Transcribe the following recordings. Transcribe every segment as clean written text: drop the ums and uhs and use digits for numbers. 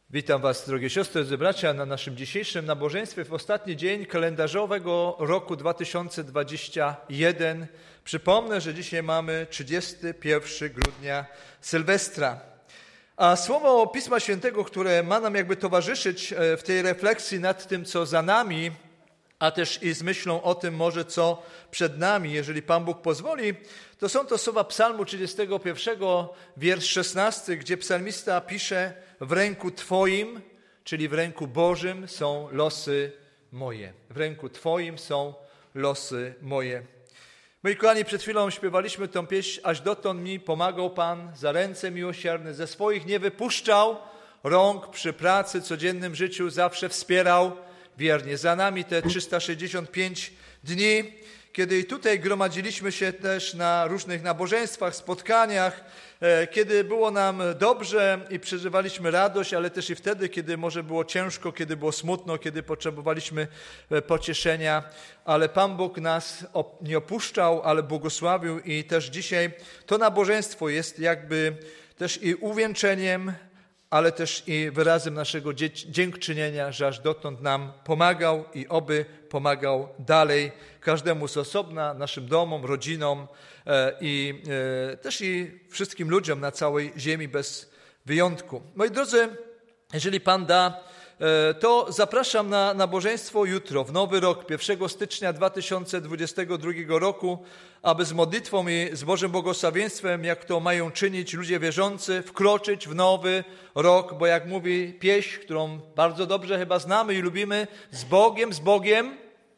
Witam Was, drogie siostry, drodzy bracia, na naszym dzisiejszym nabożeństwie w ostatni dzień kalendarzowego roku 2021. Przypomnę, że dzisiaj mamy 31 grudnia, Sylwestra. A słowo Pisma Świętego, które ma nam jakby towarzyszyć w tej refleksji nad tym, co za nami, a też i z myślą o tym może, co przed nami, jeżeli Pan Bóg pozwoli, to są to słowa Psalmu 31, wiersz 16, gdzie psalmista pisze: w ręku Twoim, czyli w ręku Bożym są losy moje. W ręku Twoim są losy moje. Moi kochani, przed chwilą śpiewaliśmy tę pieśń: aż dotąd mi pomagał Pan, za ręce miłosierny, ze swoich nie wypuszczał rąk, przy pracy, codziennym życiu zawsze wspierał wiernie. Za nami te 365 dni, kiedy i tutaj gromadziliśmy się też na różnych nabożeństwach, spotkaniach, kiedy było nam dobrze i przeżywaliśmy radość, ale też i wtedy, kiedy może było ciężko, kiedy było smutno, kiedy potrzebowaliśmy pocieszenia, ale Pan Bóg nas nie opuszczał, ale błogosławił i też dzisiaj to nabożeństwo jest jakby też i uwieńczeniem, ale też i wyrazem naszego dziękczynienia, że aż dotąd nam pomagał i oby pomagał dalej, każdemu z osobna, naszym domom, rodzinom i też i wszystkim ludziom na całej ziemi bez wyjątku. Moi drodzy, jeżeli Pan da, to zapraszam na nabożeństwo jutro, w nowy rok, 1 stycznia 2022 roku, aby z modlitwą i z Bożym błogosławieństwem, jak to mają czynić ludzie wierzący, wkroczyć w nowy rok, bo jak mówi pieśń, którą bardzo dobrze chyba znamy i lubimy, z Bogiem,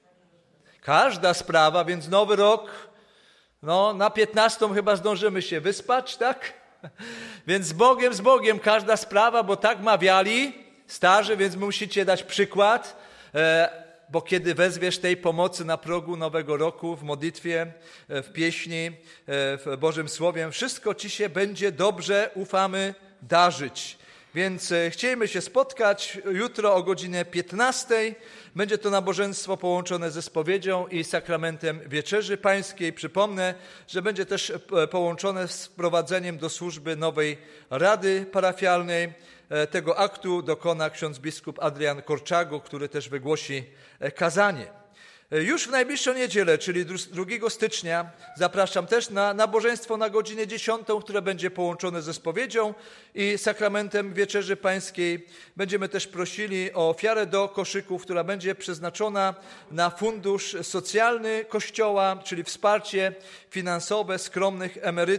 każda sprawa, więc nowy rok, na 15 chyba zdążymy się wyspać, tak? Więc z Bogiem, każda sprawa, bo tak mawiali starzy, więc musicie dać przykład, bo kiedy wezwiesz tej pomocy na progu nowego roku, w modlitwie, w pieśni, w Bożym Słowie, wszystko Ci się będzie dobrze, ufamy, darzyć. Więc chcielibyśmy się spotkać jutro o godzinie 15. Będzie to nabożeństwo połączone ze spowiedzią i sakramentem Wieczerzy Pańskiej. Przypomnę, że będzie też połączone z wprowadzeniem do służby nowej Rady Parafialnej. Tego aktu dokona ksiądz biskup Adrian Korczago, który też wygłosi kazanie. Już w najbliższą niedzielę, czyli 2 stycznia, zapraszam też na nabożeństwo na godzinę 10, które będzie połączone ze spowiedzią i sakramentem Wieczerzy Pańskiej. Będziemy też prosili o ofiarę do koszyków, która będzie przeznaczona na socjalny Kościoła, czyli wsparcie finansowe skromnych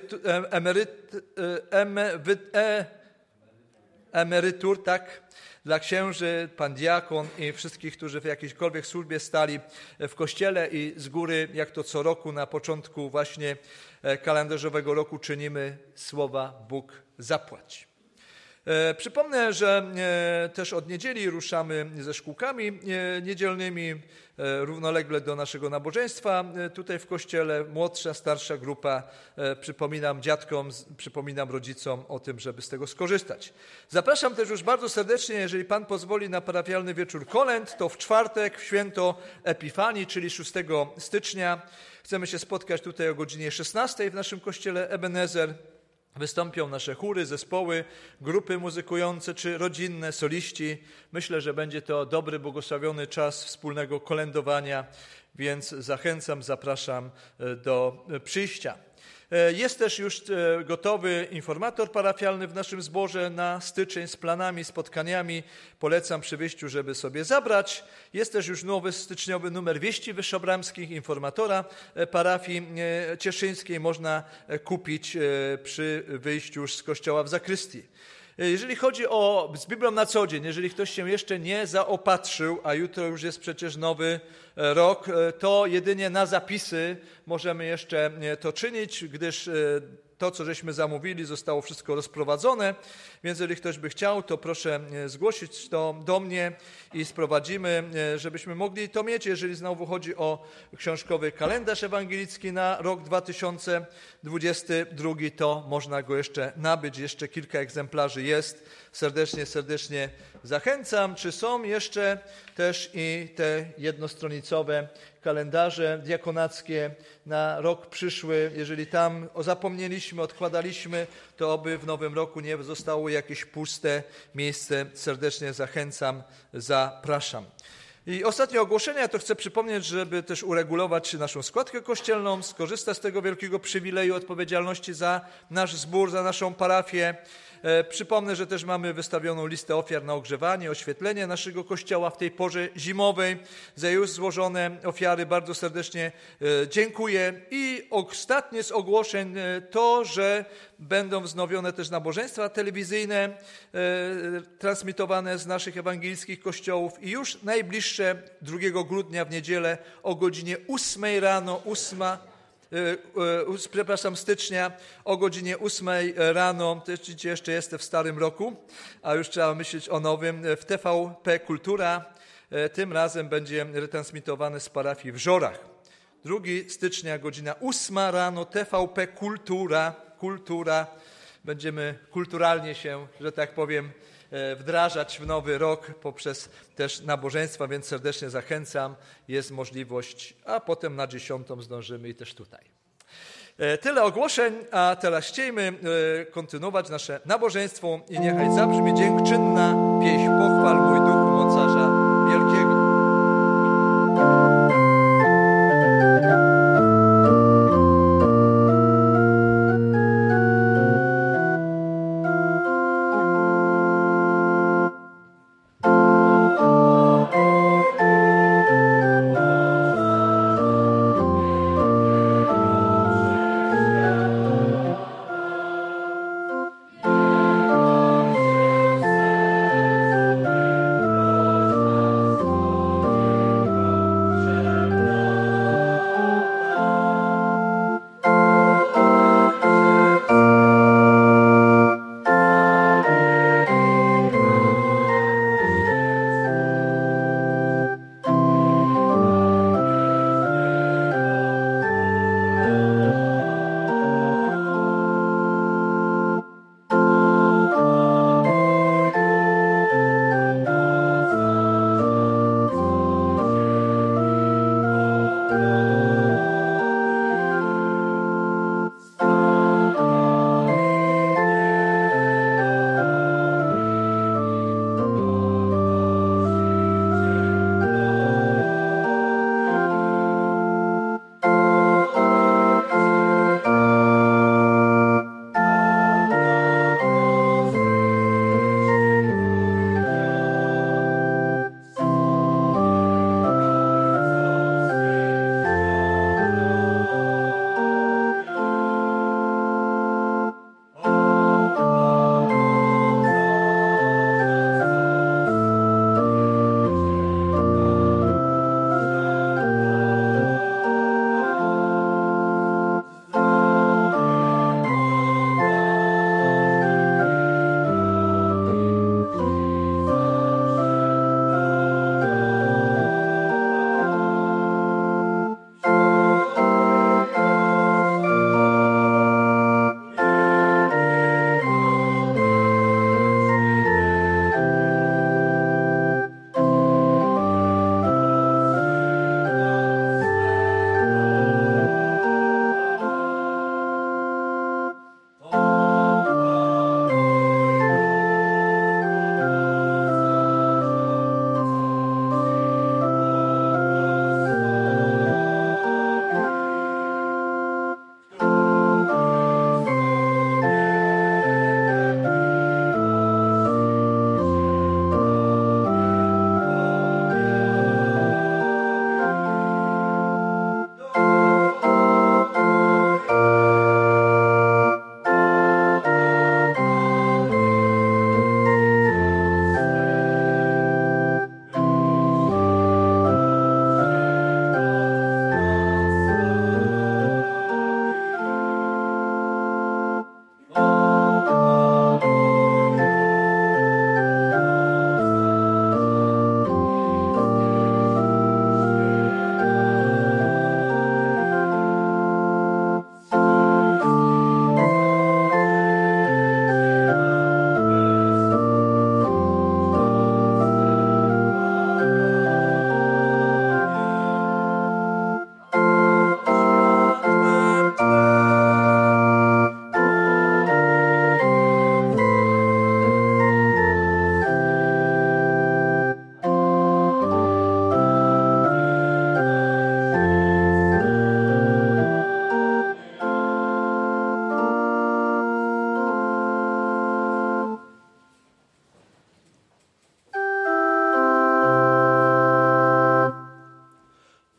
emerytur, tak, dla księży, pan diakon i wszystkich, którzy w jakiejkolwiek służbie stali w Kościele i z góry, jak to co roku na początku właśnie kalendarzowego roku czynimy słowa Bóg zapłać. Przypomnę, że też od niedzieli ruszamy ze szkółkami niedzielnymi, równolegle do naszego nabożeństwa tutaj w kościele, młodsza, starsza grupa. Przypominam dziadkom, przypominam rodzicom o tym, żeby z tego skorzystać. Zapraszam też już bardzo serdecznie, jeżeli Pan pozwoli, na parafialny wieczór kolęd, to w czwartek, w święto Epifanii, czyli 6 stycznia. Chcemy się spotkać tutaj o godzinie 16 w naszym kościele Ebenezer. Wystąpią nasze chóry, zespoły, grupy muzykujące czy rodzinne, soliści. Myślę, że będzie to dobry, błogosławiony czas wspólnego kolędowania, więc zachęcam, zapraszam do przyjścia. Jest też już gotowy informator parafialny w naszym zborze na styczeń z planami, spotkaniami. Polecam przy wyjściu, żeby sobie zabrać. Jest też już nowy styczniowy numer wieści wyższobramskich, informatora parafii cieszyńskiej. Można kupić przy wyjściu już z kościoła w zakrystii. Jeżeli chodzi z Biblią na co dzień, jeżeli ktoś się jeszcze nie zaopatrzył, a jutro już jest przecież nowy rok, to jedynie na zapisy możemy jeszcze to czynić, gdyż to, co żeśmy zamówili, zostało wszystko rozprowadzone, więc jeżeli ktoś by chciał, to proszę zgłosić to do mnie i sprowadzimy, żebyśmy mogli to mieć. Jeżeli znowu chodzi o książkowy kalendarz ewangelicki na rok 2022, to można go jeszcze nabyć, jeszcze kilka egzemplarzy jest. Serdecznie zachęcam. Czy są jeszcze też i te jednostronicowe kalendarze diakonackie na rok przyszły. Jeżeli tam zapomnieliśmy, odkładaliśmy, to oby w nowym roku nie zostało jakieś puste miejsce. Serdecznie zachęcam, zapraszam. I ostatnie ogłoszenia to chcę przypomnieć, żeby też uregulować naszą składkę kościelną, skorzystać z tego wielkiego przywileju odpowiedzialności za nasz zbór, za naszą parafię. Przypomnę, że też mamy wystawioną listę ofiar na ogrzewanie, oświetlenie naszego kościoła w tej porze zimowej. Za już złożone ofiary bardzo serdecznie dziękuję. I ostatnie z ogłoszeń to, że będą wznowione też nabożeństwa telewizyjne transmitowane z naszych ewangelickich kościołów i już najbliższe 2 grudnia w niedzielę o godzinie 8 rano, stycznia o godzinie 8 rano, też jeszcze jestem w starym roku, a już trzeba myśleć o nowym, w TVP Kultura. Tym razem będzie retransmitowany z parafii w Żorach. 2 stycznia, godzina 8 rano, TVP Kultura. Będziemy kulturalnie się, że tak powiem, wdrażać w nowy rok poprzez też nabożeństwa, więc serdecznie zachęcam. Jest możliwość, a potem na 10 zdążymy i też tutaj. Tyle ogłoszeń, a teraz chcielibyśmy kontynuować nasze nabożeństwo i niechaj zabrzmi dziękczynna pieśń Pochwal mój duchu mocarza wielkiego.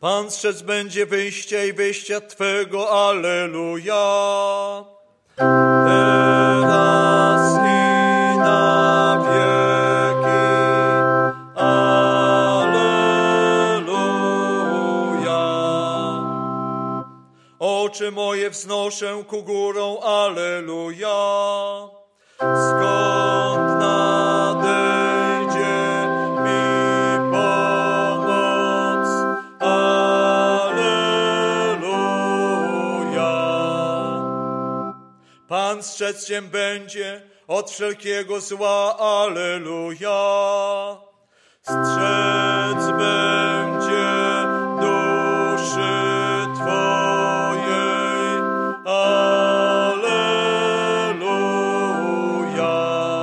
Pan strzec będzie wyjścia i wyjścia Twego, alleluja. Teraz i na wieki, alleluja. Oczy moje wznoszę ku górom, alleluja. Skąd nadejdzie mi pomoc, alleluja. Pan strzec się będzie od wszelkiego zła, alleluja. Strzec będzie duszy Twojej, alleluja.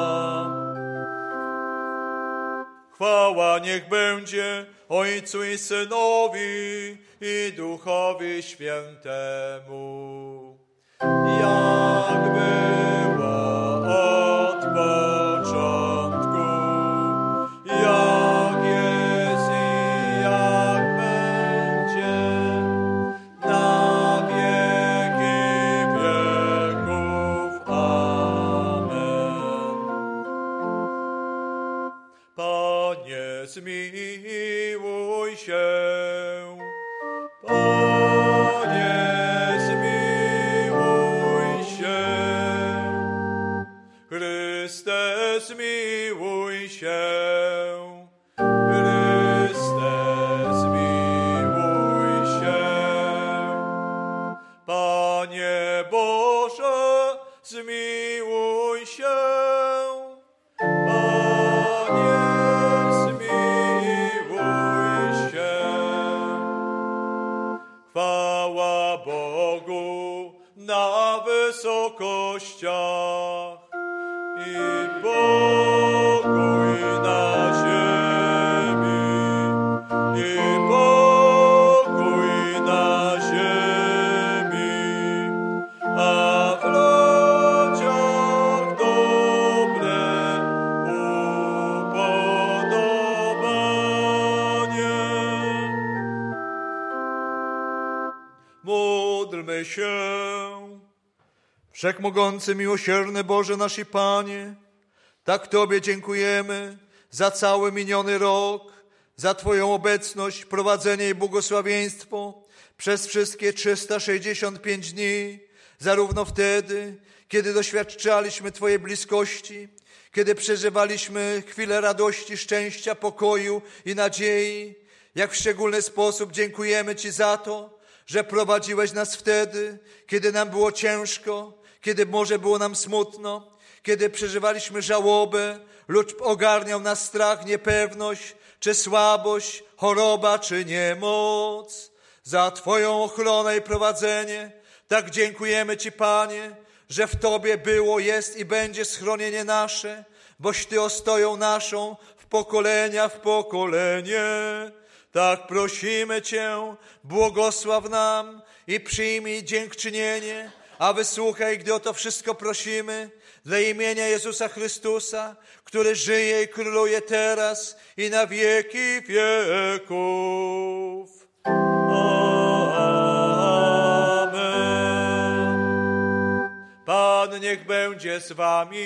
Chwała niech będzie Ojcu i Synowi i Duchowi Świętemu, jak była od początku, jak jest i jak będzie, na wieki wieków. Amen. Panie, zmiłuj się. Panie, zmiłuj się. Chryste, zmiłuj się. Chryste, zmiłuj się. Panie Boże, zmiłuj się. Panie, zmiłuj się. Chwała Bogu na wysokościach i pokój na ziemi, i pokój na ziemi, a w ludziach dobre upodobanie. Módlmy się. Wszechmogący, miłosierny Boże nasz i Panie, tak Tobie dziękujemy za cały miniony rok, za Twoją obecność, prowadzenie i błogosławieństwo przez wszystkie 365 dni, zarówno wtedy, kiedy doświadczaliśmy Twojej bliskości, kiedy przeżywaliśmy chwile radości, szczęścia, pokoju i nadziei, jak w szczególny sposób dziękujemy Ci za to, że prowadziłeś nas wtedy, kiedy nam było ciężko, kiedy może było nam smutno, kiedy przeżywaliśmy żałobę lub ogarniał nas strach, niepewność, czy słabość, choroba, czy niemoc. Za Twoją ochronę i prowadzenie tak dziękujemy Ci, Panie, że w Tobie było, jest i będzie schronienie nasze, boś Ty ostoją naszą w pokolenia, w pokolenie. Tak prosimy Cię, błogosław nam i przyjmij dziękczynienie, a wysłuchaj, gdy o to wszystko prosimy, dla imienia Jezusa Chrystusa, który żyje i króluje teraz i na wieki wieków. Amen. Pan niech będzie z wami.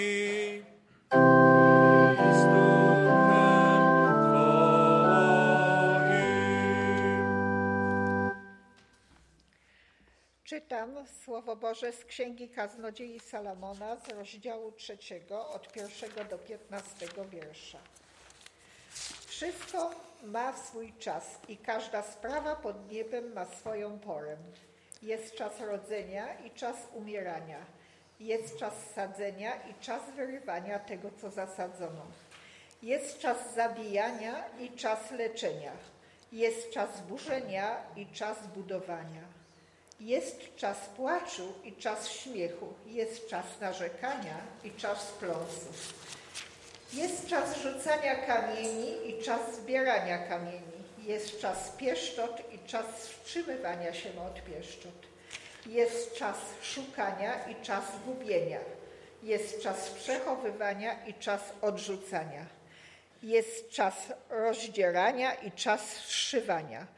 Czytam Słowo Boże z Księgi Kaznodziei Salomona z rozdziału 3 od 1 do 15 wiersza. Wszystko ma swój czas i każda sprawa pod niebem ma swoją porę. Jest czas rodzenia i czas umierania. Jest czas sadzenia i czas wyrywania tego, co zasadzono. Jest czas zabijania i czas leczenia. Jest czas burzenia i czas budowania. Jest czas płaczu i czas śmiechu. Jest czas narzekania i czas pląsu. Jest czas rzucania kamieni i czas zbierania kamieni. Jest czas pieszczot i czas wstrzymywania się od pieszczot. Jest czas szukania i czas gubienia. Jest czas przechowywania i czas odrzucania. Jest czas rozdzierania i czas zszywania.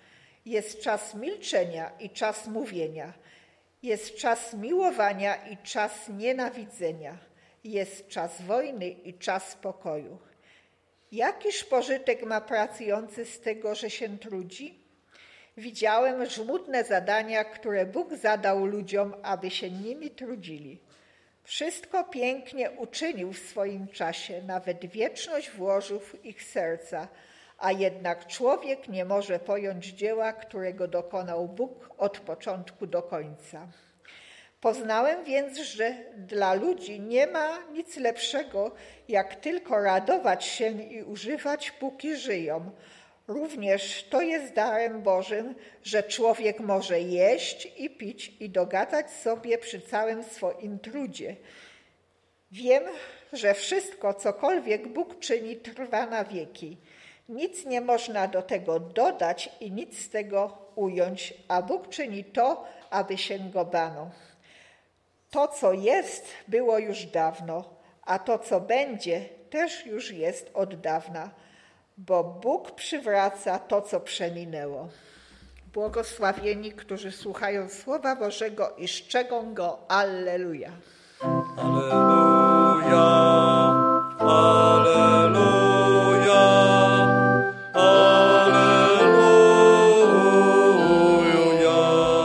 Jest czas milczenia i czas mówienia. Jest czas miłowania i czas nienawidzenia. Jest czas wojny i czas pokoju. Jakiż pożytek ma pracujący z tego, że się trudzi? Widziałem żmudne zadania, które Bóg zadał ludziom, aby się nimi trudzili. Wszystko pięknie uczynił w swoim czasie, nawet wieczność włożył w ich serca, a jednak człowiek nie może pojąć dzieła, którego dokonał Bóg od początku do końca. Poznałem więc, że dla ludzi nie ma nic lepszego, jak tylko radować się i używać, póki żyją. Również to jest darem Bożym, że człowiek może jeść i pić i dogadać sobie przy całym swoim trudzie. Wiem, że wszystko, cokolwiek Bóg czyni, trwa na wieki. Nic nie można do tego dodać i nic z tego ująć, a Bóg czyni to, aby się go bano. To, co jest, było już dawno, a to, co będzie, też już jest od dawna, bo Bóg przywraca to, co przeminęło. Błogosławieni, którzy słuchają Słowa Bożego i szczegą go. Alleluja. Alleluja, alleluja, alleluja.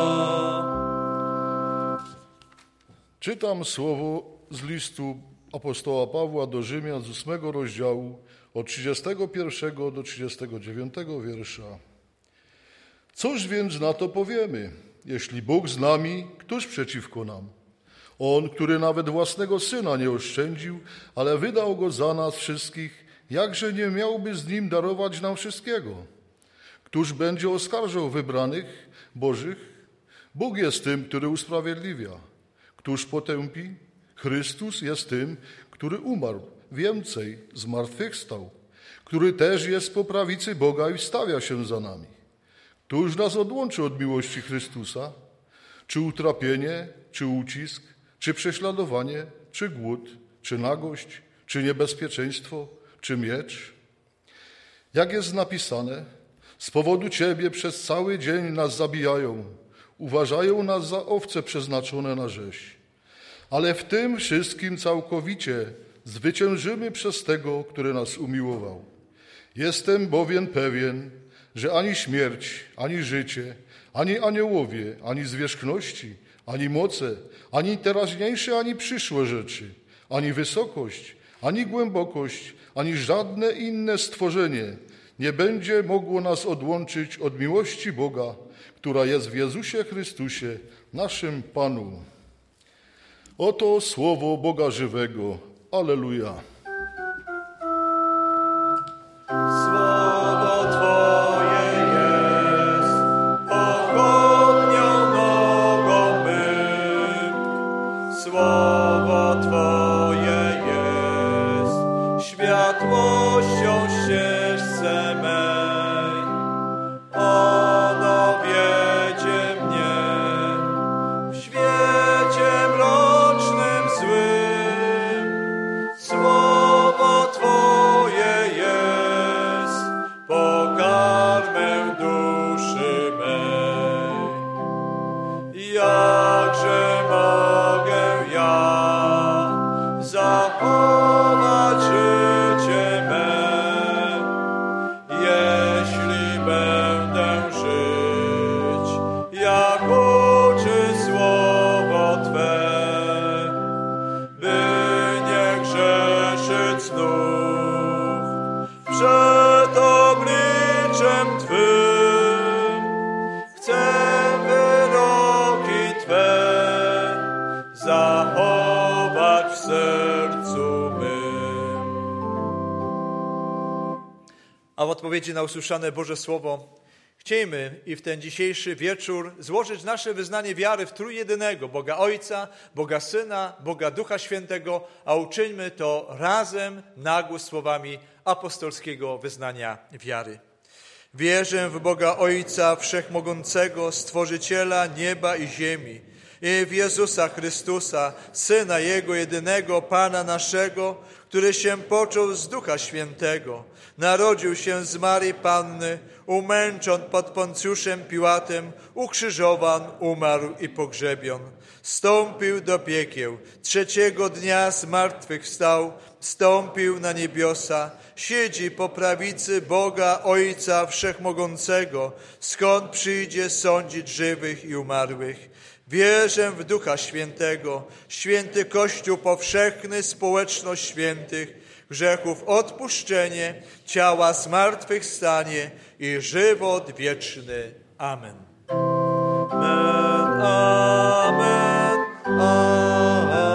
Czytam słowo z listu apostoła Pawła do Rzymian z 8 rozdziału od 31 do 39 wiersza. Cóż więc na to powiemy? Jeśli Bóg z nami, któż przeciwko nam? On, który nawet własnego Syna nie oszczędził, ale wydał Go za nas wszystkich, jakże nie miałby z Nim darować nam wszystkiego? Któż będzie oskarżał wybranych Bożych? Bóg jest tym, który usprawiedliwia. Któż potępi? Chrystus jest tym, który umarł, więcej, zmartwychwstał, który też jest po prawicy Boga i wstawia się za nami. Któż nas odłączy od miłości Chrystusa? Czy utrapienie, czy ucisk, czy prześladowanie, czy głód, czy nagość, czy niebezpieczeństwo, czy miecz? Jak jest napisane, z powodu Ciebie przez cały dzień nas zabijają, uważają nas za owce przeznaczone na rzeź. Ale w tym wszystkim całkowicie zwyciężymy przez tego, który nas umiłował. Jestem bowiem pewien, że ani śmierć, ani życie, ani aniołowie, ani zwierzchności, ani moce, ani teraźniejsze, ani przyszłe rzeczy, ani wysokość, ani głębokość, ani żadne inne stworzenie nie będzie mogło nas odłączyć od miłości Boga, która jest w Jezusie Chrystusie, naszym Panu. Oto słowo Boga żywego. Alleluja. Słowo Twoje jest pochodnią nogom mym. Słowo Twoje jest światłością ścieżce mej. Ono wiedzie mnie w świecie mrocznym złym. Słowo Twoje jest pokarmem duszy mej. Jakże mogę ja zachować życie me, jeśli będę żyć, jak uczy Słowo Twe, by nie grzeszyć znów przed obliczem Twym. Chcę wyroki Twe zachować w sercu mym. A w odpowiedzi na usłyszane Boże Słowo chciejmy i w ten dzisiejszy wieczór złożyć nasze wyznanie wiary w trójjedynego Boga Ojca, Boga Syna, Boga Ducha Świętego, a uczyńmy to razem na głos słowami apostolskiego wyznania wiary. Wierzę w Boga Ojca Wszechmogącego, Stworzyciela nieba i ziemi, i w Jezusa Chrystusa, Syna Jego jedynego, Pana naszego, który się począł z Ducha Świętego, narodził się z Marii Panny, umęczon pod Poncjuszem Piłatem, ukrzyżowan, umarł i pogrzebion. Wstąpił do piekieł, trzeciego dnia z martwych wstał, wstąpił na niebiosa, siedzi po prawicy Boga Ojca Wszechmogącego, skąd przyjdzie sądzić żywych i umarłych. Wierzę w Ducha Świętego, święty Kościół powszechny, społeczność świętych, grzechów odpuszczenie, ciała zmartwychwstanie i żywot wieczny. Amen. Amen. Amen. Amen.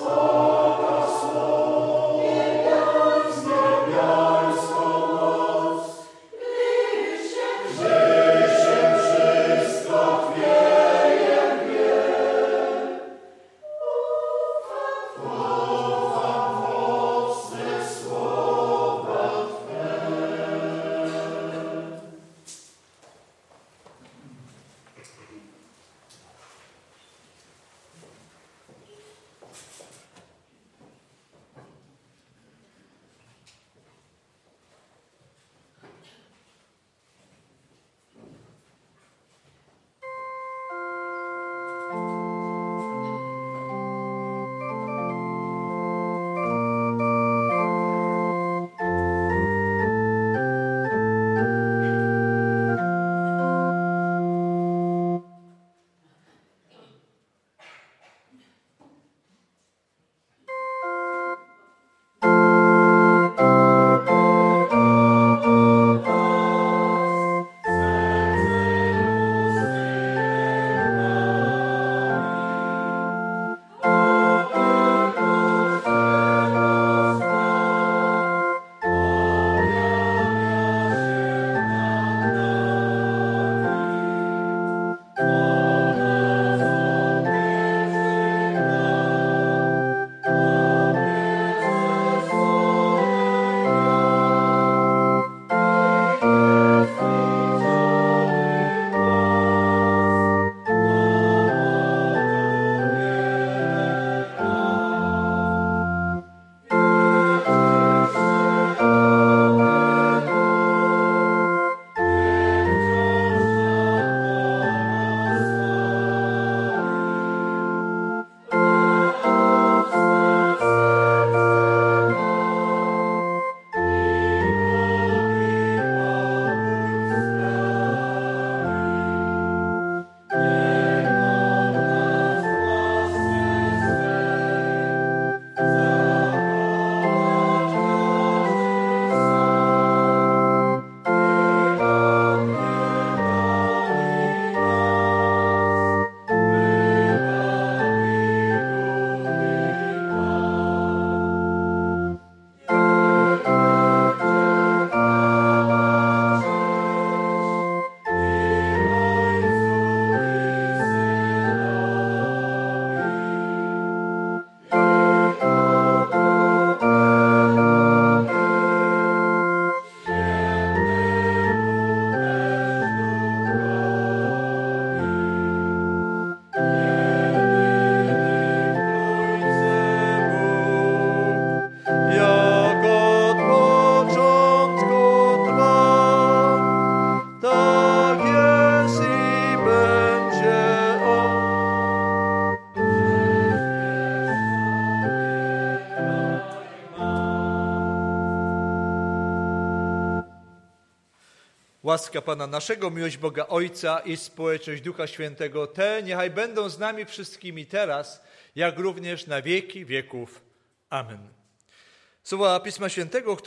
Łaska Pana naszego, miłość Boga Ojca i społeczność Ducha Świętego, te niechaj będą z nami wszystkimi teraz, jak również na wieki wieków. Amen. Słowa Pisma Świętego,